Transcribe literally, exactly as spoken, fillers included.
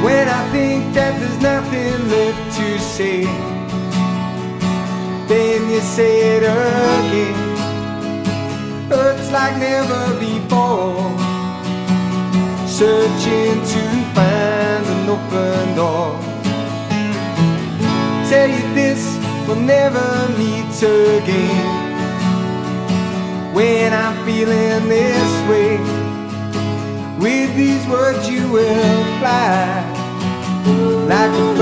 When I think that there's nothing left to say, then you say it again. Hurts like never before, searching to find an open door. Tell you this, we'll never meet again. When I'm feeling this way, with these words you will fly like a